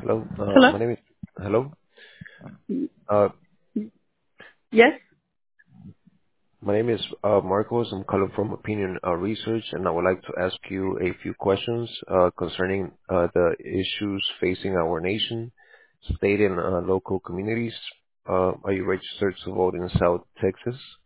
Hello. Hello? My name is Hello. Uh, Yes? my name is Marcos. I'm calling from Opinion Research, and I would like to ask you a few questions concerning the issues facing our nation, state, and local communities. Are you registered to vote in South Texas?